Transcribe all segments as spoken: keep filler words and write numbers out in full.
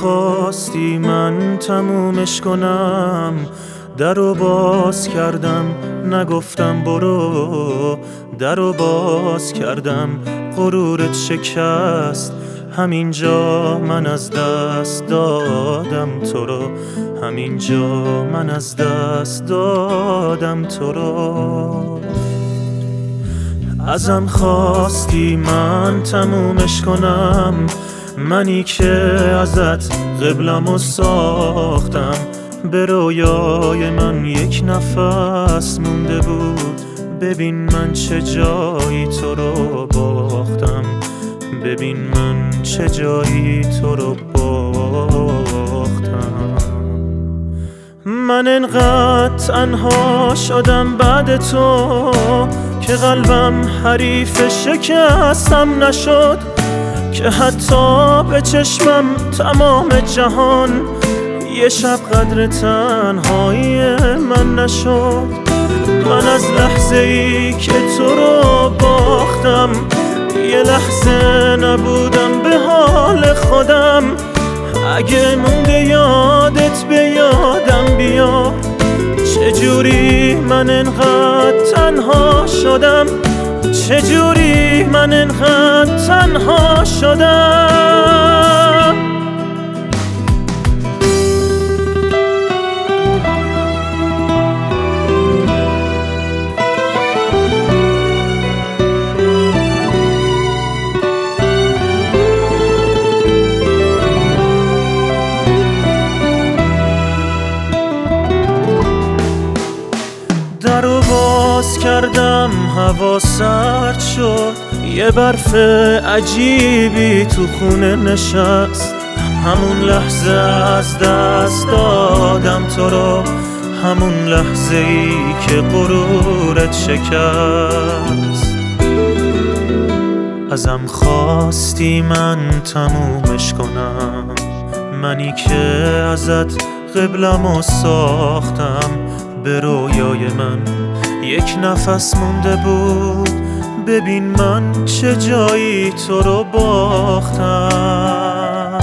خواستی من تمومش کنم، درو باز کردم نگفتم برو، درو باز کردم غرورت شکست، همینجا من از دست دادم تو رو، همینجا من از دست دادم تو رو. ازم خواستی من تمومش کنم، منی که ازت قبلمو ساختم، به رویای من یک نفس مونده بود، ببین من چه جایی تو رو باختم، ببین من چه جایی تو رو باختم. من انقدر تنها شدم بعد تو که قلبم حریف شکستم نشد، که حتی به چشمم تمام جهان یه شب قدر تنهایی من نشد. من از لحظه ای که تو رو باختم یه لحظه نبودم به حال خودم، اگه مونده یادت به یادم بیا، چجوری من انقدر تنها شدم، چجوری من انقدر تنها شدم. درو باز کردم هوا سرد شد، یه برف عجیبی تو خونه نشست، همون لحظه از دست دادم تو رو، همون لحظه ای که غرورت شکست. ازم خواستی من تمومش کنم، منی که ازت قبلمو ساختم، به رویای من یک نفس مونده بود، ببین من چه جایی تو رو باختم.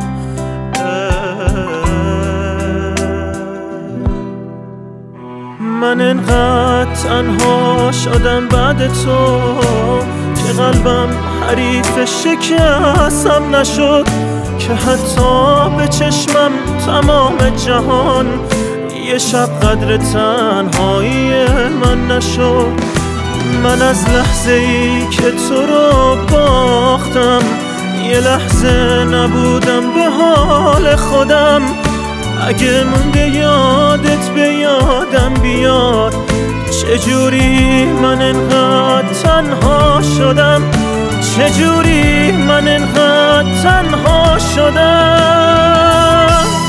من انقدر تنها شدم بعد تو که قلبم حریف شکستم نشد، که حتی به چشمم تمام جهان یه شب قدر تنهایی من نشد. من از لحظه ای که تو رو باختم یه لحظه نبودم به حال خودم، اگه مونده یادت به یادم بیاد، چجوری من انقدر تنها شدم، چجوری من انقدر تنها شدم.